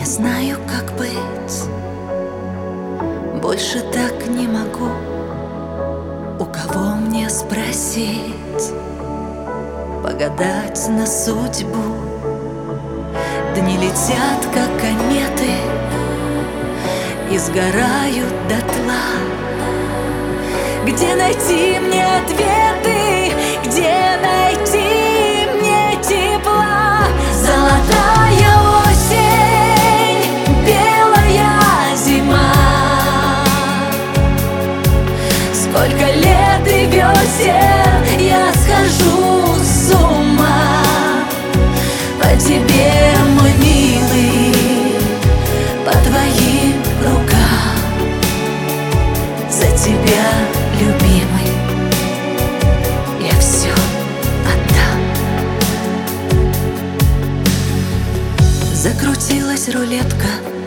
Не знаю, как быть, больше так не могу. У кого мне спросить, погадать на судьбу? Дни летят, как кометы, и сгорают дотла. Где найти мне ответы? Где найти мне тепла? Золотая осень, белая зима. Сколько лет и весен я схожу с ума по тебе, мой милый, по твоим рукам. За тебя, любимый, я все отдам. Закрутилась рулетка,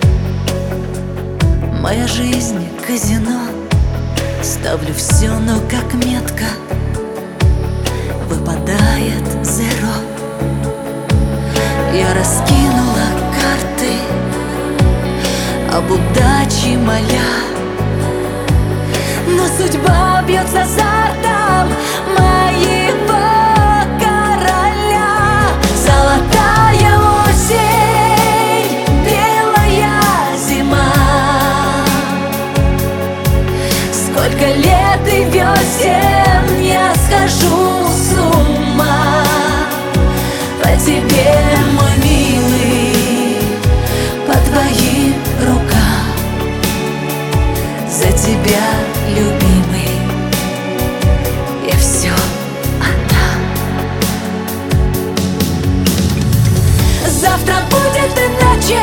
моя жизнь казино. Ставлю все, но как метка выпадает зеро. Я раскинула карты, об удаче моля, но судьба бьет с азартом моего короля. Золотая осень, белая зима. Сколько лет и весен я схожу с ума по тебе, мой милый, по твоим рукам. За тебя, любимый, я все отдам. Завтра будет иначе.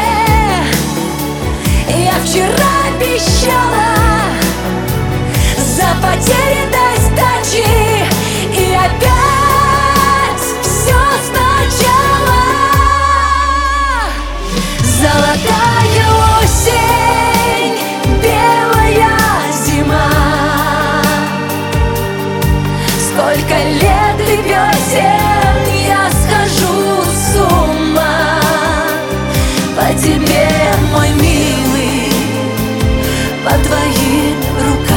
Я вчера обещала за потерянной сдачи, и опять все сначала. Золотая осень, белая зима. Сколько лет и весен я схожу с ума по тебе, мой милый, по твоим рукам.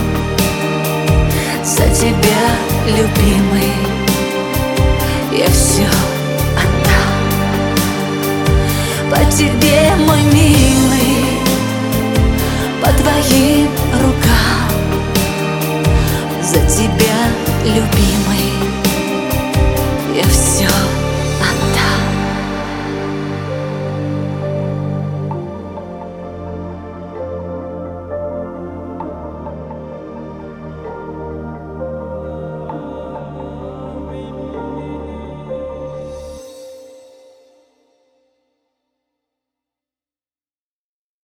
За тебя, любимый, я все отдам. По тебе, мой милый,